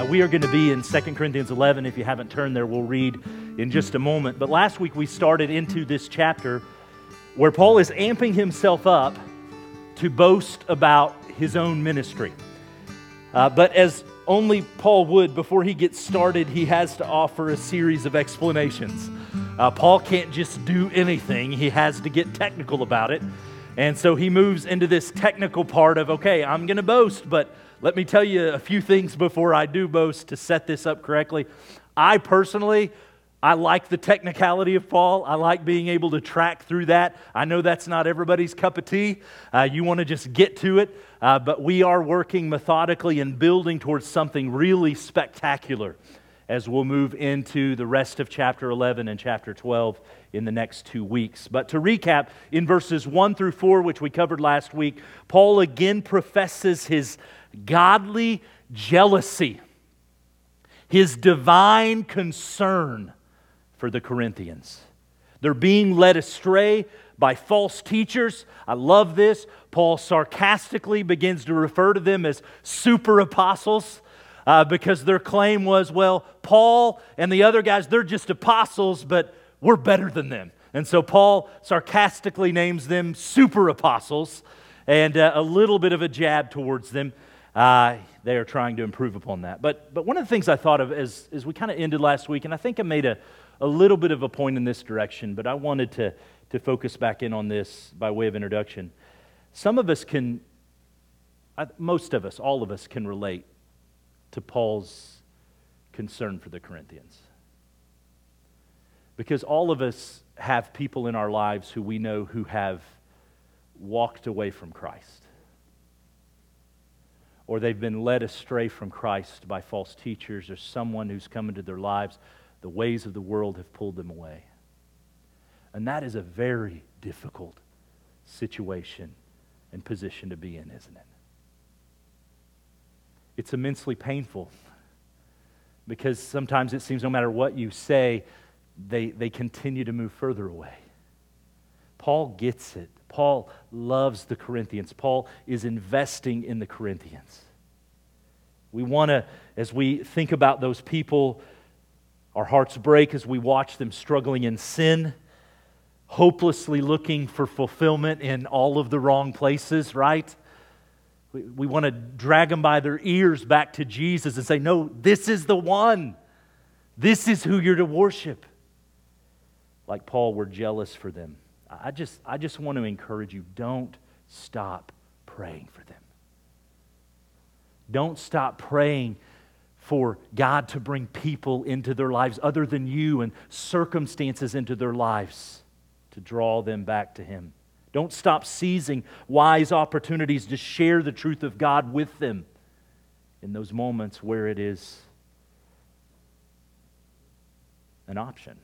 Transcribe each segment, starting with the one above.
We are going to be in 2 Corinthians 11. If you haven't turned there, we'll read in just a moment. But last week we started into this chapter where Paul is amping himself up to boast about his own ministry. But as only Paul would, before he gets started, he has to offer a series of explanations. Paul can't just do anything. He has to get technical about it. And so he moves into this technical part of, okay, I'm going to boast, but let me tell you a few things before I do boast to set this up correctly. I personally like the technicality of Paul. I like being able to track through that. I know that's not everybody's cup of tea. You want to just get to it. But we are working methodically and building towards something really spectacular as we'll move into the rest of chapter 11 and chapter 12 in the next 2 weeks. But to recap, in verses 1 through 4, which we covered last week, Paul again professes his godly jealousy, his divine concern for the Corinthians. They're being led astray by false teachers. I love this. Paul sarcastically begins to refer to them as super apostles because their claim was, well, Paul and the other guys, they're just apostles, but we're better than them. And so Paul sarcastically names them super apostles, and a little bit of a jab towards them. They are trying to improve upon that. But one of the things I thought of as we kind of ended last week, and I think I made a little bit of a point in this direction, but I wanted to focus back in on this by way of introduction. Some of us can, most of us, all of us can relate to Paul's concern for the Corinthians. Because all of us have people in our lives who we know who have walked away from Christ. Or they've been led astray from Christ by false teachers or someone who's come into their lives. The ways of the world have pulled them away. And that is a very difficult situation and position to be in, isn't it? It's immensely painful because sometimes it seems no matter what you say, they continue to move further away. Paul gets it. Paul loves the Corinthians. Paul is investing in the Corinthians. We want to, as we think about those people, our hearts break as we watch them struggling in sin, hopelessly looking for fulfillment in all of the wrong places, right? We want to drag them by their ears back to Jesus and say, no, this is the one. This is who you're to worship. Like Paul, we're jealous for them. I just want to encourage you, don't stop praying for them. Don't stop praying for God to bring people into their lives other than you and circumstances into their lives to draw them back to Him. Don't stop seizing wise opportunities to share the truth of God with them in those moments where it is an option.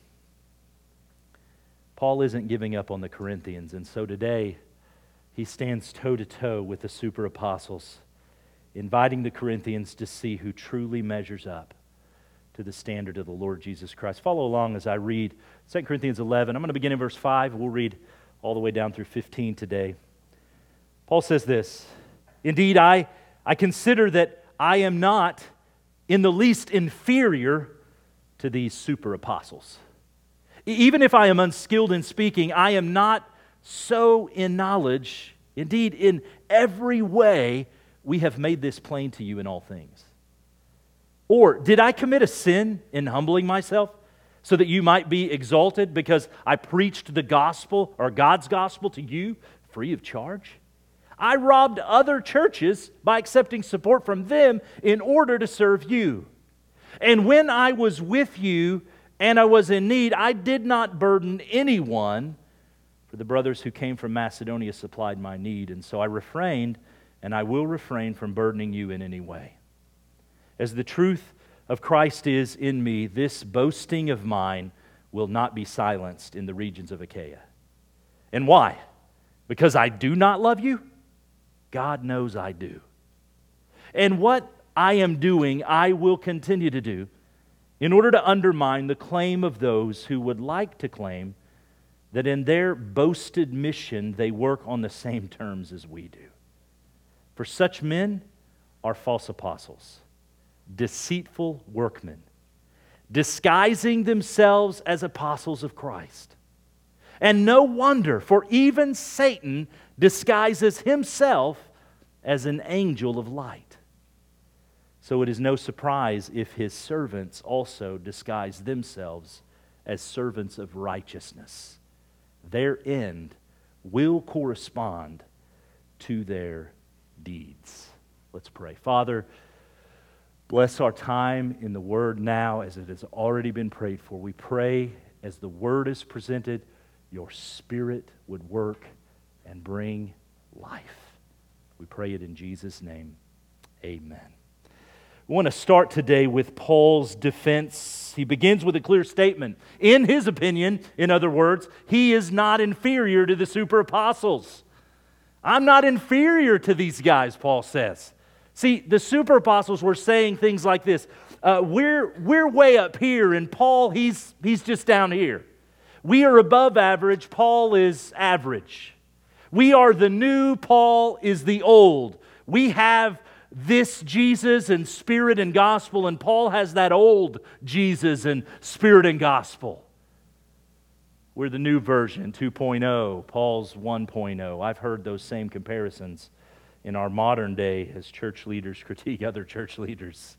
Paul isn't giving up on the Corinthians, and so today he stands toe-to-toe with the super apostles, inviting the Corinthians to see who truly measures up to the standard of the Lord Jesus Christ. Follow along as I read 2 Corinthians 11. I'm going to begin in verse 5. We'll read all the way down through 15 today. Paul says this, "Indeed, I consider that I am not in the least inferior to these super apostles. Even if I am unskilled in speaking, I am not so in knowledge. Indeed, in every way we have made this plain to you in all things. Or did I commit a sin in humbling myself so that you might be exalted because I preached the gospel or God's gospel to you free of charge? I robbed other churches by accepting support from them in order to serve you. And when I was with you and I was in need, I did not burden anyone, for the brothers who came from Macedonia supplied my need. And so I refrained, and I will refrain from burdening you in any way. As the truth of Christ is in me, this boasting of mine will not be silenced in the regions of Achaia. And why? Because I do not love you? God knows I do. And what I am doing, I will continue to do in order to undermine the claim of those who would like to claim that in their boasted mission they work on the same terms as we do. For such men are false apostles, deceitful workmen, disguising themselves as apostles of Christ. And no wonder, for even Satan disguises himself as an angel of light. So it is no surprise if his servants also disguise themselves as servants of righteousness. Their end will correspond to their deeds. Let's pray. Father, bless our time in the Word now as it has already been prayed for. We pray as the Word is presented, your Spirit would work and bring life. We pray it in Jesus' name. Amen. We want to start today with Paul's defense. He begins with a clear statement. In his opinion, in other words, he is not inferior to the super apostles. I'm not inferior to these guys, Paul says. See, the super apostles were saying things like this. We're way up here, and Paul, he's just down here. We are above average. Paul is average. We are the new. Paul is the old. We have this Jesus and Spirit and gospel, and Paul has that old Jesus and Spirit and gospel. We're the new version, 2.0, Paul's 1.0. I've heard those same comparisons in our modern day as church leaders critique other church leaders.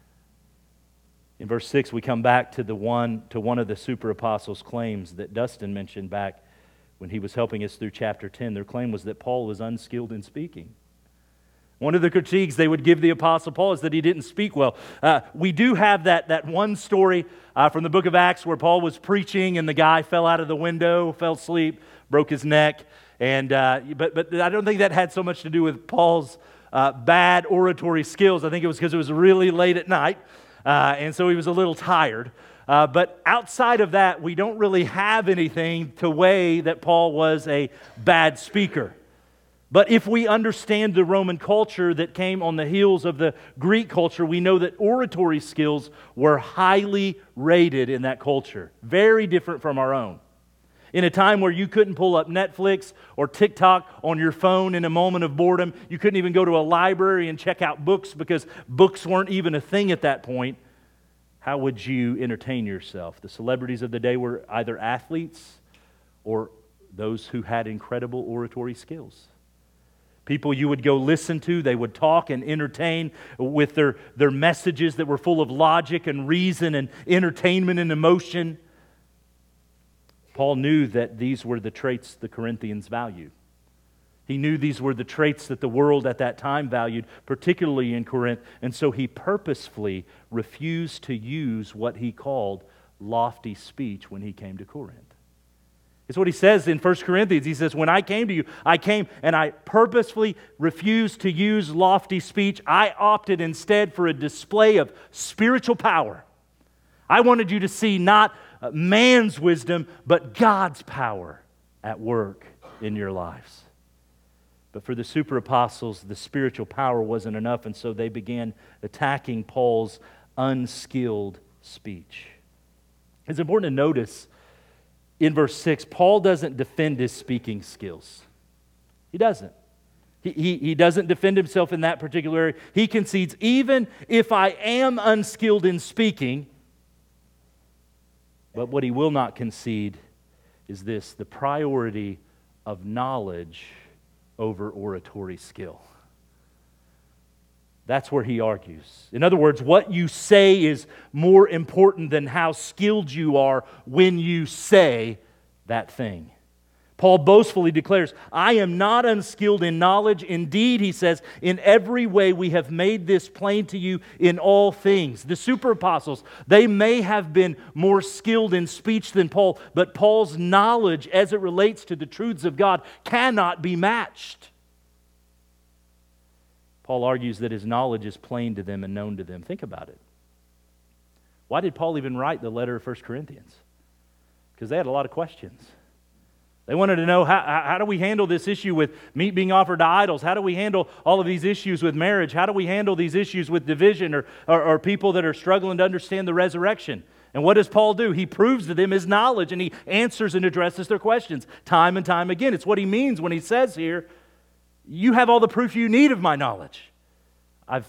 In verse 6, we come back to one of the super apostles' claims that Dustin mentioned back when he was helping us through chapter 10. Their claim was that Paul was unskilled in speaking. One of the critiques they would give the Apostle Paul is that he didn't speak well. We do have that one story from the book of Acts where Paul was preaching and the guy fell out of the window, fell asleep, broke his neck. But I don't think that had so much to do with Paul's bad oratory skills. I think it was because it was really late at night, and so he was a little tired. But outside of that, we don't really have anything to weigh that Paul was a bad speaker. But if we understand the Roman culture that came on the heels of the Greek culture, we know that oratory skills were highly rated in that culture. Very different from our own. In a time where you couldn't pull up Netflix or TikTok on your phone in a moment of boredom, you couldn't even go to a library and check out books because books weren't even a thing at that point, how would you entertain yourself? The celebrities of the day were either athletes or those who had incredible oratory skills. People you would go listen to, they would talk and entertain with their messages that were full of logic and reason and entertainment and emotion. Paul knew that these were the traits the Corinthians valued. He knew these were the traits that the world at that time valued, particularly in Corinth, and so he purposefully refused to use what he called lofty speech when he came to Corinth. It's what he says in 1 Corinthians. He says, when I came to you, I came and I purposefully refused to use lofty speech. I opted instead for a display of spiritual power. I wanted you to see not man's wisdom, but God's power at work in your lives. But for the super apostles, the spiritual power wasn't enough, and so they began attacking Paul's unskilled speech. It's important to notice in verse 6, Paul doesn't defend his speaking skills. He doesn't. He doesn't defend himself in that particular area. He concedes, even if I am unskilled in speaking, but what he will not concede is this, the priority of knowledge over oratory skill. That's where he argues. In other words, what you say is more important than how skilled you are when you say that thing. Paul boastfully declares, I am not unskilled in knowledge. Indeed, he says, in every way we have made this plain to you in all things. The super apostles, they may have been more skilled in speech than Paul, but Paul's knowledge as it relates to the truths of God cannot be matched. Paul argues that his knowledge is plain to them and known to them. Think about it. Why did Paul even write the letter of 1 Corinthians? Because they had a lot of questions. They wanted to know, how do we handle this issue with meat being offered to idols? How do we handle all of these issues with marriage? How do we handle these issues with division or people that are struggling to understand the resurrection? And what does Paul do? He proves to them his knowledge and he answers and addresses their questions time and time again. It's what he means when he says here, you have all the proof you need of my knowledge. I've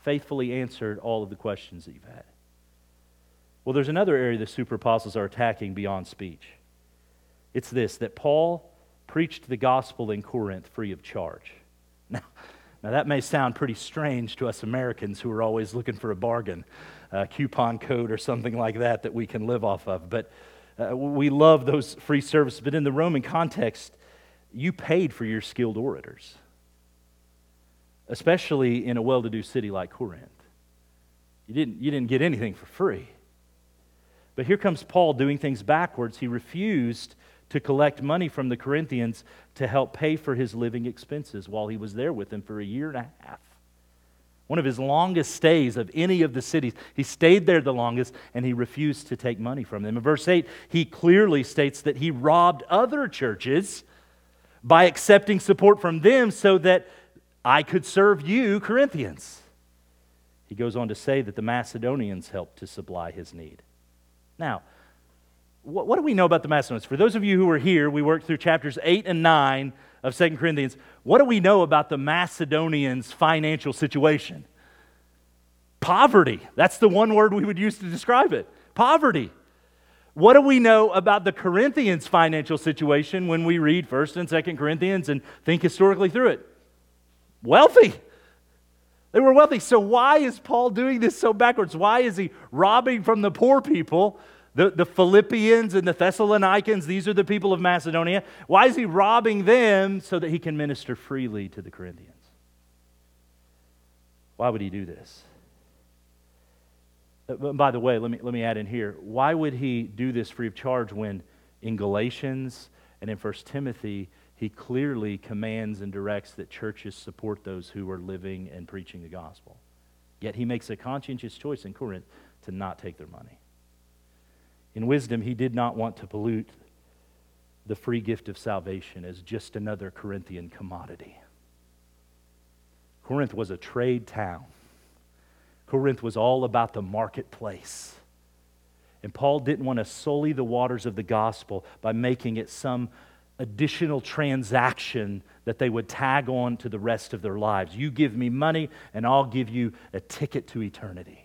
faithfully answered all of the questions that you've had. Well, there's another area the super apostles are attacking beyond speech. It's this, that Paul preached the gospel in Corinth free of charge. Now that may sound pretty strange to us Americans who are always looking for a bargain, a coupon code or something like that we can live off of. But we love those free services. But in the Roman context, you paid for your skilled orators, especially in a well-to-do city like Corinth. You didn't get anything for free. But here comes Paul doing things backwards. He refused to collect money from the Corinthians to help pay for his living expenses while he was there with them for a year and a half. One of his longest stays of any of the cities. He stayed there the longest, and he refused to take money from them. In verse 8, he clearly states that he robbed other churches by accepting support from them so that I could serve you, Corinthians. He goes on to say that the Macedonians helped to supply his need. Now, what do we know about the Macedonians? For those of you who were here, we worked through chapters 8 and 9 of 2 Corinthians. What do we know about the Macedonians' financial situation? Poverty. That's the one word we would use to describe it. Poverty. What do we know about the Corinthians' financial situation when we read 1 and 2 Corinthians and think historically through it? Wealthy. They were wealthy. So why is Paul doing this so backwards? Why is he robbing from the poor people? The Philippians and the Thessalonians, these are the people of Macedonia. Why is he robbing them so that he can minister freely to the Corinthians? Why would he do this? By the way, let me add in here, why would he do this free of charge when in Galatians and in 1 Timothy, he clearly commands and directs that churches support those who are living and preaching the gospel? Yet he makes a conscientious choice in Corinth to not take their money. In wisdom, he did not want to pollute the free gift of salvation as just another Corinthian commodity. Corinth was a trade town. Corinth was all about the marketplace. And Paul didn't want to sully the waters of the gospel by making it some additional transaction that they would tag on to the rest of their lives. You give me money and I'll give you a ticket to eternity.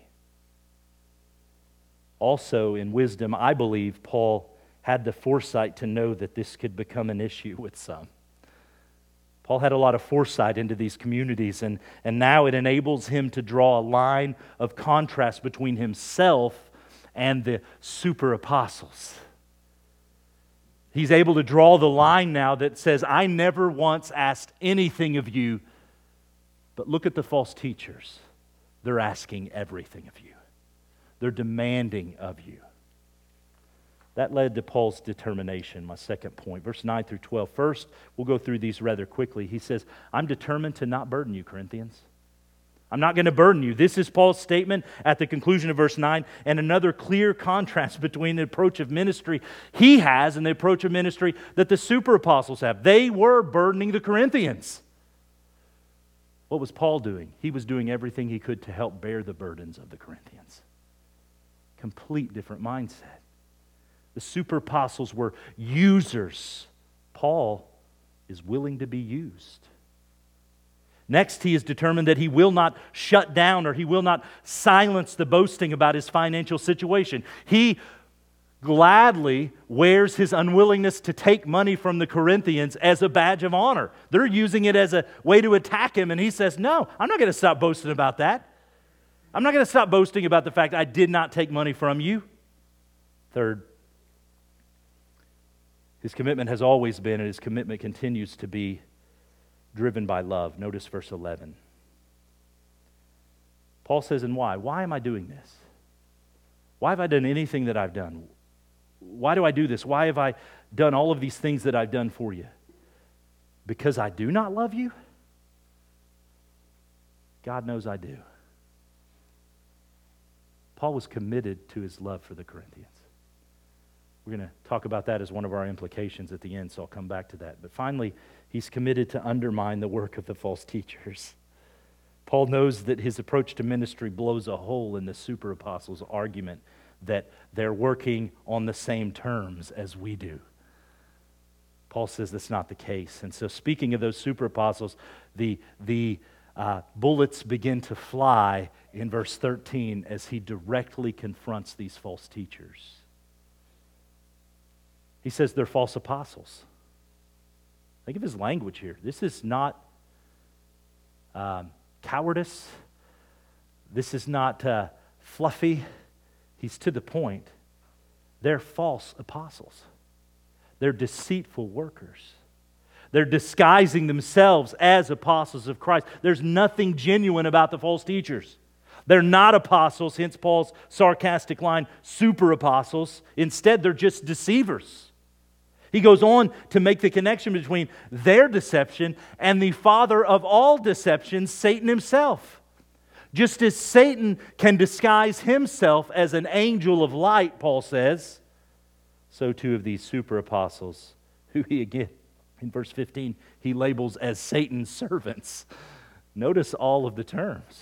Also, in wisdom, I believe Paul had the foresight to know that this could become an issue with some. Paul had a lot of foresight into these communities, and now it enables him to draw a line of contrast between himself and the super apostles. He's able to draw the line now that says, I never once asked anything of you, but look at the false teachers. They're asking everything of you. They're demanding of you. That led to Paul's determination, my second point. Verse 9 through 12. First, we'll go through these rather quickly. He says, I'm determined to not burden you, Corinthians. I'm not going to burden you. This is Paul's statement at the conclusion of verse 9, and another clear contrast between the approach of ministry he has and the approach of ministry that the super apostles have. They were burdening the Corinthians. What was Paul doing? He was doing everything he could to help bear the burdens of the Corinthians. Complete different mindset. The super apostles were users. Paul is willing to be used. Next, he is determined that he will not shut down or he will not silence the boasting about his financial situation. He gladly wears his unwillingness to take money from the Corinthians as a badge of honor. They're using it as a way to attack him, and he says, no, I'm not going to stop boasting about that. I'm not going to stop boasting about the fact I did not take money from you. Third, his commitment has always been, and his commitment continues to be, driven by love. Notice verse 11. Paul says, and why? Why am I doing this? Why have I done anything that I've done? Why do I do this? Why have I done all of these things that I've done for you? Because I do not love you? God knows I do. Paul was committed to his love for the Corinthians. We're going to talk about that as one of our implications at the end, so I'll come back to that. But finally, he's committed to undermine the work of the false teachers. Paul knows that his approach to ministry blows a hole in the super apostles' argument that they're working on the same terms as we do. Paul says that's not the case. And so speaking of those super apostles, the bullets begin to fly in verse 13 as he directly confronts these false teachers. He says they're false apostles. Think of his language here. This is not cowardice. This is not fluffy. He's to the point. They're false apostles. They're deceitful workers. They're disguising themselves as apostles of Christ. There's nothing genuine about the false teachers. They're not apostles, hence Paul's sarcastic line, super apostles. Instead, they're just deceivers. He goes on to make the connection between their deception and the father of all deception, Satan himself. Just as Satan can disguise himself as an angel of light, Paul says, so too of these super apostles, who he again, in verse 15, he labels as Satan's servants. Notice all of the terms.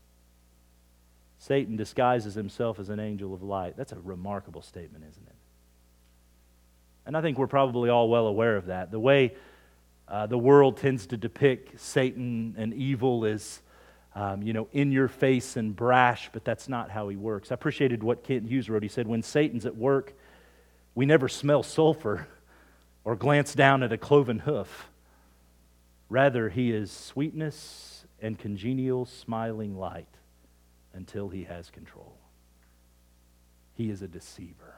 Satan disguises himself as an angel of light. That's a remarkable statement, isn't it? And I think we're probably all well aware of that. The way the world tends to depict Satan and evil is, in your face and brash, but that's not how he works. I appreciated what Kent Hughes wrote. He said, when Satan's at work, we never smell sulfur or glance down at a cloven hoof. Rather, he is sweetness and congenial smiling light until he has control. He is a deceiver.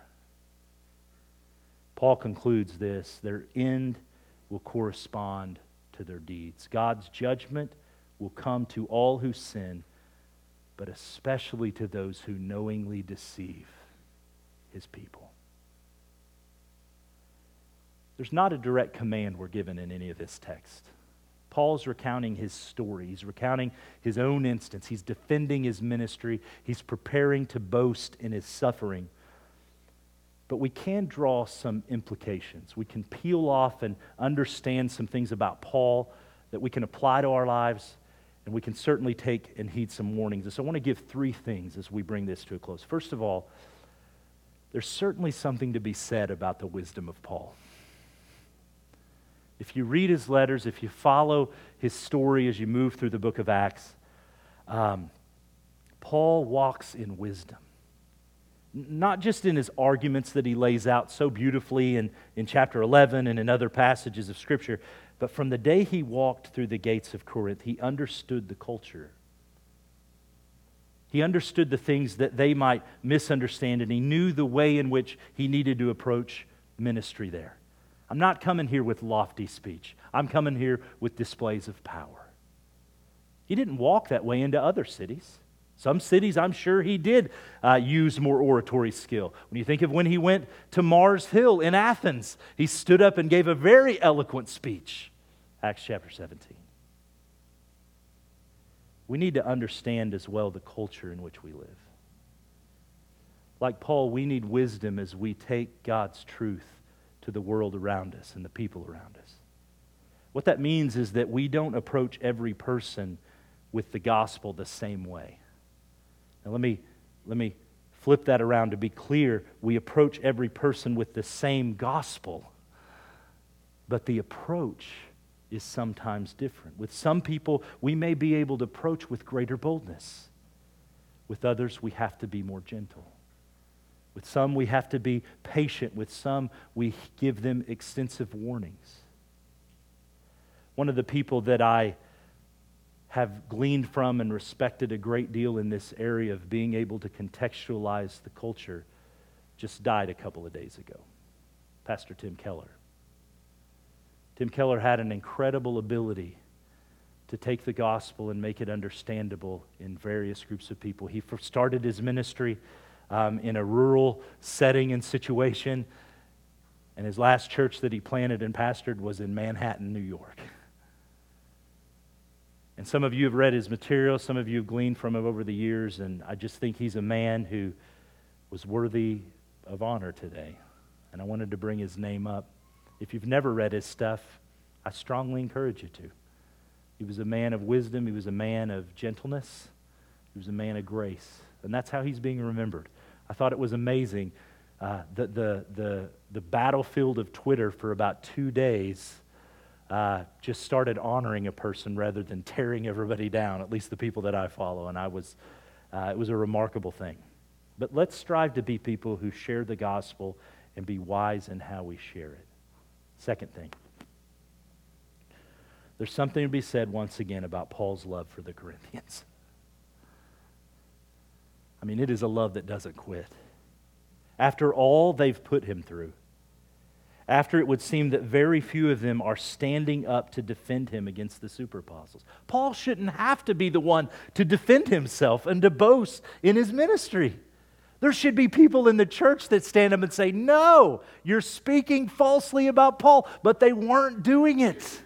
Paul concludes this: their end will correspond to their deeds. God's judgment will come to all who sin, but especially to those who knowingly deceive his people. There's not a direct command we're given in any of this text. Paul's recounting his story. He's recounting his own instance. He's defending his ministry. He's preparing to boast in his suffering. But we can draw some implications. We can peel off and understand some things about Paul that we can apply to our lives, and we can certainly take and heed some warnings. And so I want to give three things as we bring this to a close. First of all, there's certainly something to be said about the wisdom of Paul. If you read his letters, if you follow his story as you move through the book of Acts, Paul walks in wisdom. Not just in his arguments that he lays out so beautifully in chapter 11 and in other passages of Scripture, but from the day he walked through the gates of Corinth, he understood the culture. He understood the things that they might misunderstand, and he knew the way in which he needed to approach ministry there. I'm not coming here with lofty speech. I'm coming here with displays of power. He didn't walk that way into other cities. Some cities, I'm sure he did use more oratory skill. When you think of when he went to Mars Hill in Athens, he stood up and gave a very eloquent speech. Acts chapter 17. We need to understand as well the culture in which we live. Like Paul, we need wisdom as we take God's truth to the world around us and the people around us. What that means is that we don't approach every person with the gospel the same way. Now let me flip that around to be clear. We approach every person with the same gospel, but the approach is sometimes different. With some people, we may be able to approach with greater boldness. With others, we have to be more gentle. With some, we have to be patient. With some, we give them extensive warnings. One of the people that I have gleaned from and respected a great deal in this area of being able to contextualize the culture just died a couple of days ago. Pastor Tim Keller. Tim Keller had an incredible ability to take the gospel and make it understandable in various groups of people. He started his ministry in a rural setting and situation, and his last church that he planted and pastored was in Manhattan, New York. And some of you have read his material, some of you have gleaned from him over the years, and I just think he's a man who was worthy of honor today. And I wanted to bring his name up. If you've never read his stuff, I strongly encourage you to. He was a man of wisdom, he was a man of gentleness, he was a man of grace, and that's how he's being remembered. I thought it was amazing that the battlefield of Twitter for about 2 days just started honoring a person rather than tearing everybody down, at least the people that I follow. And it was a remarkable thing. But let's strive to be people who share the gospel and be wise in how we share it. Second thing. There's something to be said once again about Paul's love for the Corinthians. I mean, it is a love that doesn't quit. After all they've put him through, after it would seem that very few of them are standing up to defend him against the super apostles, Paul shouldn't have to be the one to defend himself and to boast in his ministry. There should be people in the church that stand up and say, no, you're speaking falsely about Paul, but they weren't doing it.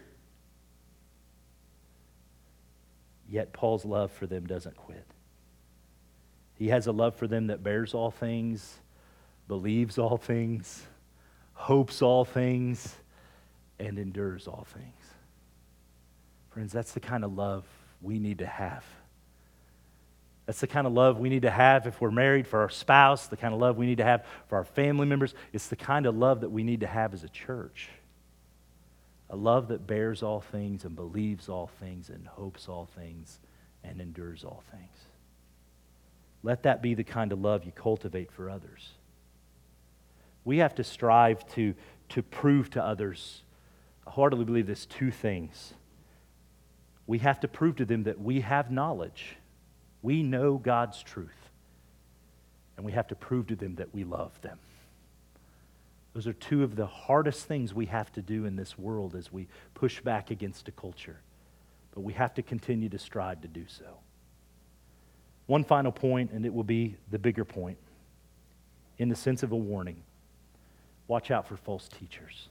Yet Paul's love for them doesn't quit. He has a love for them that bears all things, believes all things, hopes all things, and endures all things. Friends, that's the kind of love we need to have. That's the kind of love we need to have if we're married, for our spouse, the kind of love we need to have for our family members. It's the kind of love that we need to have as a church. A love that bears all things and believes all things and hopes all things and endures all things. Let that be the kind of love you cultivate for others. We have to strive to prove to others, I heartily believe this, two things. We have to prove to them that we have knowledge. We know God's truth. And we have to prove to them that we love them. Those are two of the hardest things we have to do in this world as we push back against a culture. But we have to continue to strive to do so. One final point, and it will be the bigger point, in the sense of a warning. Watch out for false teachers.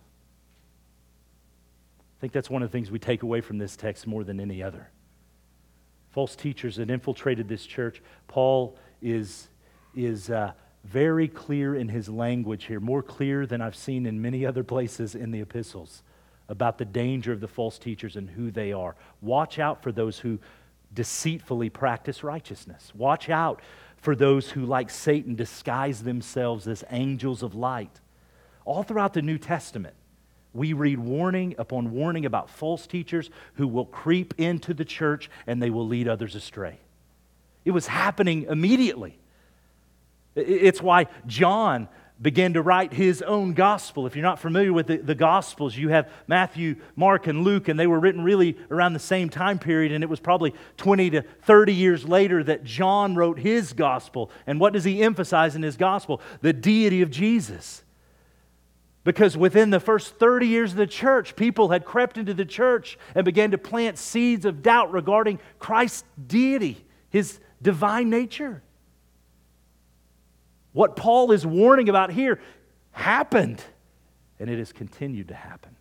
I think that's one of the things we take away from this text more than any other. False teachers that infiltrated this church. Paul is very clear in his language here, more clear than I've seen in many other places in the epistles, about the danger of the false teachers and who they are. Watch out for those who deceitfully practice righteousness. Watch out for those who, like Satan, disguise themselves as angels of light. All throughout the New Testament, we read warning upon warning about false teachers who will creep into the church and they will lead others astray. It was happening immediately. It's why John began to write his own gospel. If you're not familiar with the Gospels, you have Matthew, Mark, and Luke, and they were written really around the same time period, and it was probably 20 to 30 years later that John wrote his gospel. And what does he emphasize in his gospel? The deity of Jesus. Because within the first 30 years of the church, people had crept into the church and began to plant seeds of doubt regarding Christ's deity, His divine nature. What Paul is warning about here happened, and it has continued to happen.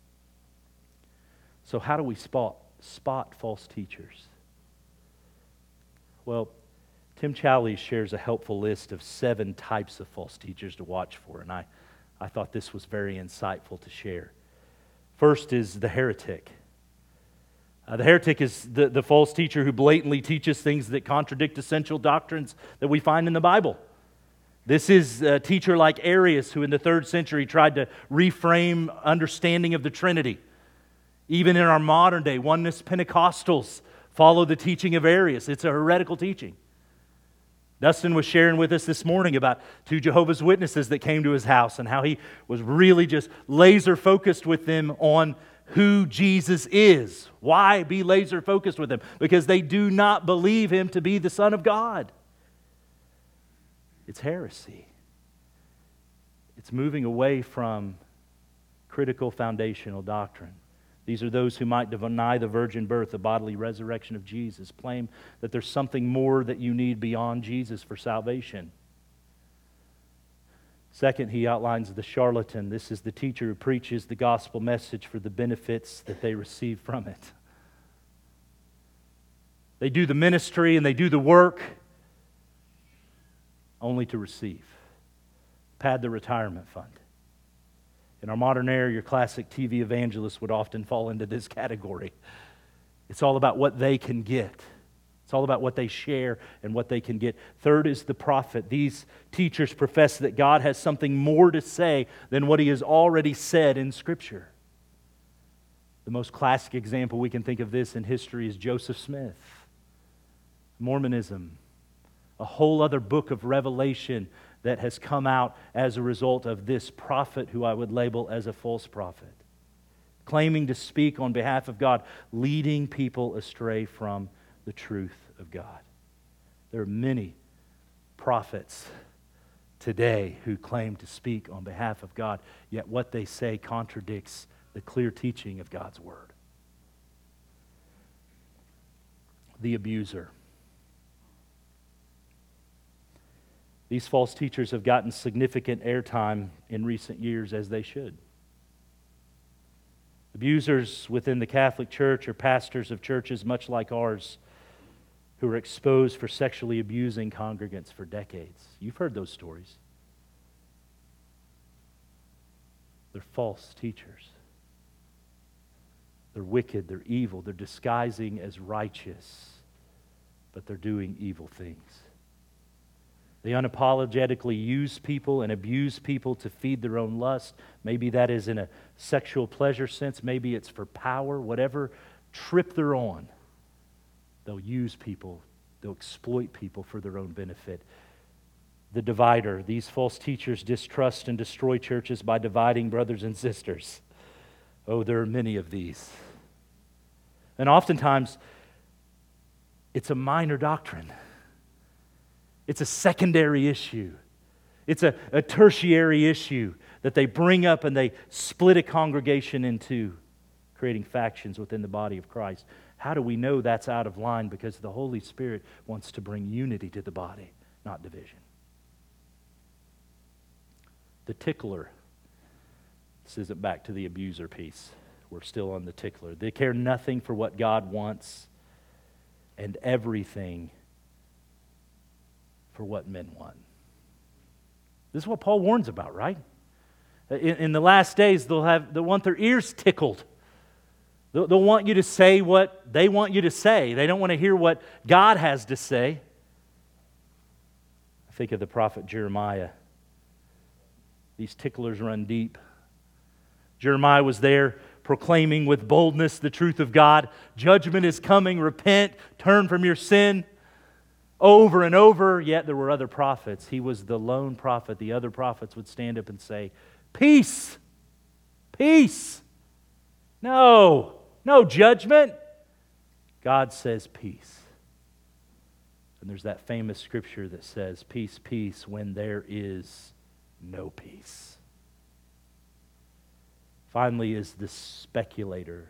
So how do we spot false teachers? Well, Tim Challies shares a helpful list of 7 types of false teachers to watch for, and I thought this was very insightful to share. First is the heretic. The heretic is the false teacher who blatantly teaches things that contradict essential doctrines that we find in the Bible. This is a teacher like Arius, who in the 3rd century tried to reframe understanding of the Trinity. Even in our modern day, oneness Pentecostals follow the teaching of Arius. It's a heretical teaching. Dustin was sharing with us this morning about 2 Jehovah's Witnesses that came to his house and how he was really just laser focused with them on who Jesus is. Why be laser focused with them? Because they do not believe Him to be the Son of God. It's heresy. It's moving away from critical foundational doctrine. These are those who might deny the virgin birth, the bodily resurrection of Jesus, claim that there's something more that you need beyond Jesus for salvation. Second, he outlines the charlatan. This is the teacher who preaches the gospel message for the benefits that they receive from it. They do the ministry and they do the work only to receive. Pad the retirement fund. In our modern era, your classic TV evangelists would often fall into this category. It's all about what they can get. It's all about what they share and what they can get. Third is the prophet. These teachers profess that God has something more to say than what He has already said in Scripture. The most classic example we can think of this in history is Joseph Smith. Mormonism, a whole other book of revelation that has come out as a result of this prophet who I would label as a false prophet, claiming to speak on behalf of God, leading people astray from the truth of God. There are many prophets today who claim to speak on behalf of God, yet what they say contradicts the clear teaching of God's Word. The abuser. These false teachers have gotten significant airtime in recent years, as they should. Abusers within the Catholic Church are pastors of churches much like ours who are exposed for sexually abusing congregants for decades. You've heard those stories. They're false teachers. They're wicked, they're evil, they're disguising as righteous, but they're doing evil things. They unapologetically use people and abuse people to feed their own lust. Maybe that is in a sexual pleasure sense, maybe it's for power, whatever trip they're on. They'll use people, they'll exploit people for their own benefit. The divider. These false teachers distrust and destroy churches by dividing brothers and sisters. Oh, there are many of these. And oftentimes, it's a minor doctrine. It's a secondary issue. It's a tertiary issue that they bring up and they split a congregation into, creating factions within the body of Christ. How do we know that's out of line? Because the Holy Spirit wants to bring unity to the body, not division. The tickler. This isn't back to the abuser piece. We're still on the tickler. They care nothing for what God wants and everything for what men want. This is what Paul warns about, right? In the last days, they'll want their ears tickled. They'll want you to say what they want you to say. They don't want to hear what God has to say. I think of the prophet Jeremiah. These ticklers run deep. Jeremiah was there proclaiming with boldness the truth of God. Judgment is coming. Repent. Turn from your sin. Over and over. Yet there were other prophets. He was the lone prophet. The other prophets would stand up and say, peace. Peace. No judgment. God says peace. And there's that famous scripture that says, peace, peace, when there is no peace. Finally is the speculator.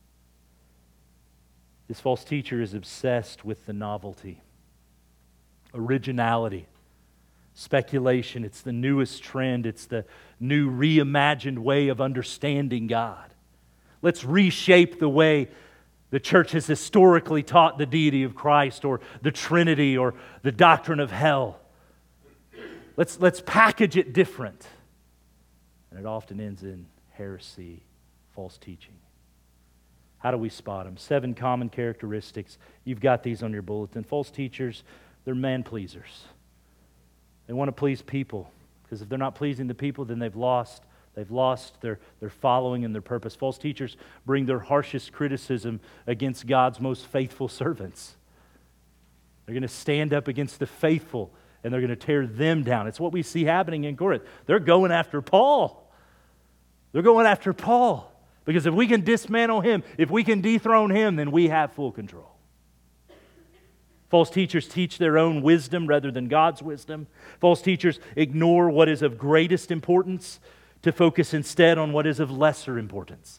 This false teacher is obsessed with the novelty, originality, speculation. It's the newest trend. It's the new reimagined way of understanding God. Let's reshape the way the church has historically taught the deity of Christ or the Trinity or the doctrine of hell. Let's package it different. And it often ends in heresy, false teaching. How do we spot them? 7 common characteristics. You've got these on your bulletin. False teachers, they're man pleasers. They want to please people, because if they're not pleasing the people, then they've lost their following and their purpose. False teachers bring their harshest criticism against God's most faithful servants. They're going to stand up against the faithful and they're going to tear them down. It's what we see happening in Corinth. They're going after Paul. They're going after Paul. Because if we can dismantle him, if we can dethrone him, then we have full control. False teachers teach their own wisdom rather than God's wisdom. False teachers ignore what is of greatest importance to focus instead on what is of lesser importance.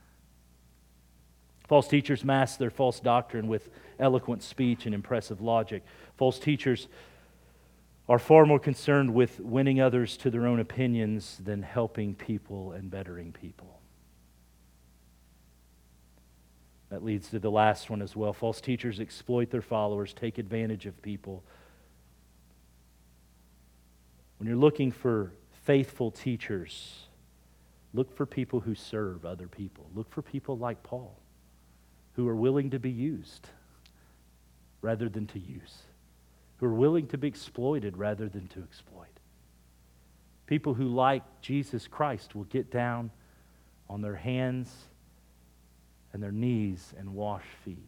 False teachers mask their false doctrine with eloquent speech and impressive logic. False teachers are far more concerned with winning others to their own opinions than helping people and bettering people. That leads to the last one as well. False teachers exploit their followers, take advantage of people. When you're looking for faithful teachers, look for people who serve other people. Look for people like Paul, who are willing to be used rather than to use, who are willing to be exploited rather than to exploit. People who, like Jesus Christ, will get down on their hands and their knees and wash feet.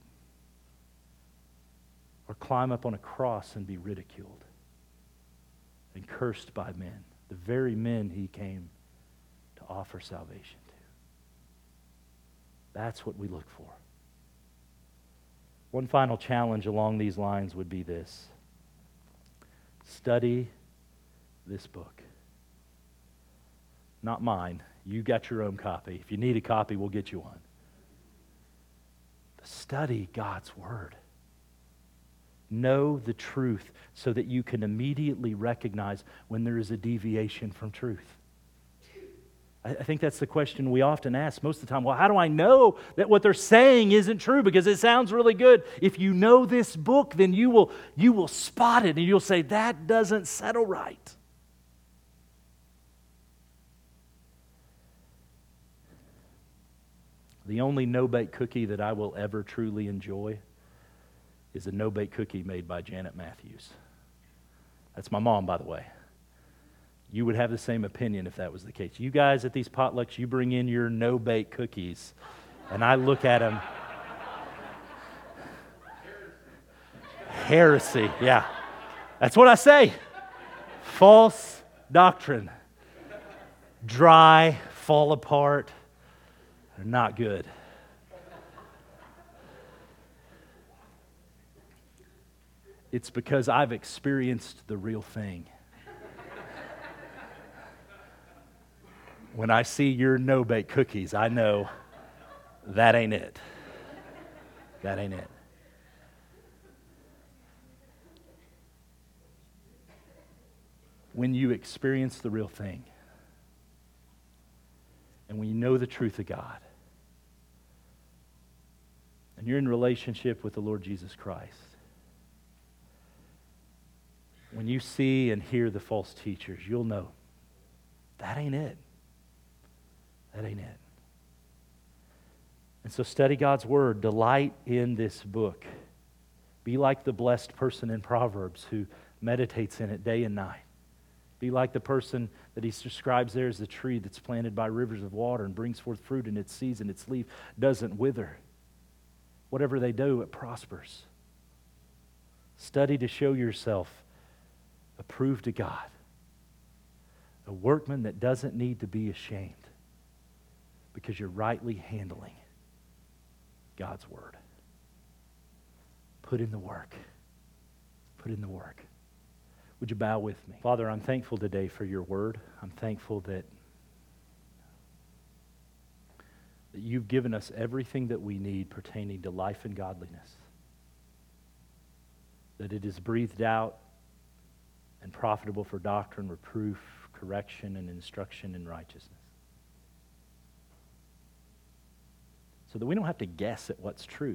Or climb up on a cross and be ridiculed and cursed by men, the very men he came to offer salvation to. That's what we look for. One final challenge along these lines would be this: study this book. Not mine. You got your own copy. If you need a copy, we'll get you one. But study God's Word. Know the truth so that you can immediately recognize when there is a deviation from truth. I think that's the question we often ask most of the time. Well, how do I know that what they're saying isn't true? Because it sounds really good. If you know this book, then you will spot it and you'll say, that doesn't settle right. The only no-bake cookie that I will ever truly enjoy is a no-bake cookie made by Janet Matthews. That's my mom, by the way. You would have the same opinion if that was the case. You guys at these potlucks, you bring in your no-bake cookies, and I look at them. Heresy, yeah. That's what I say. False doctrine. Dry, fall apart. They're not good. It's because I've experienced the real thing. When I see your no-bake cookies, I know that ain't it. That ain't it. When you experience the real thing, and when you know the truth of God, and you're in relationship with the Lord Jesus Christ, when you see and hear the false teachers, you'll know that ain't it. That ain't it. And so study God's Word. Delight in this book. Be like the blessed person in Proverbs who meditates in it day and night. Be like the person that he describes there as the tree that's planted by rivers of water and brings forth fruit in its season. Its leaf doesn't wither. Whatever they do, it prospers. Study to show yourself approved to God. A workman that doesn't need to be ashamed because you're rightly handling God's Word. Put in the work. Put in the work. Would you bow with me? Father, I'm thankful today for your Word. I'm thankful that you've given us everything that we need pertaining to life and godliness. That it is breathed out and profitable for doctrine, reproof, correction, and instruction in righteousness. So that we don't have to guess at what's true.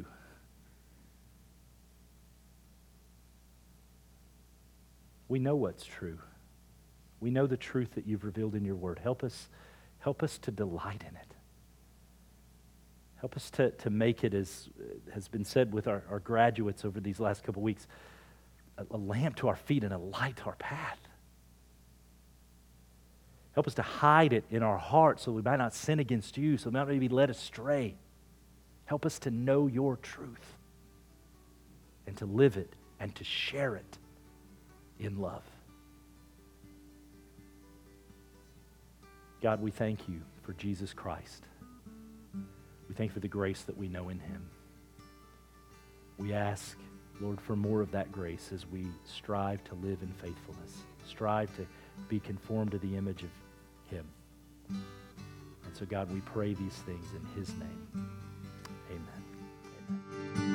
We know what's true. We know the truth that you've revealed in your Word. Help us to delight in it. Help us to make it, as has been said with our graduates over these last couple weeks, a lamp to our feet and a light to our path. Help us to hide it in our hearts so we might not sin against you, so we might not be led astray. Help us to know your truth and to live it and to share it in love. God, we thank you for Jesus Christ. We thank you for the grace that we know in him. We ask, Lord, for more of that grace as we strive to live in faithfulness, strive to be conformed to the image of him. And so, God, we pray these things in his name. Amen. Amen.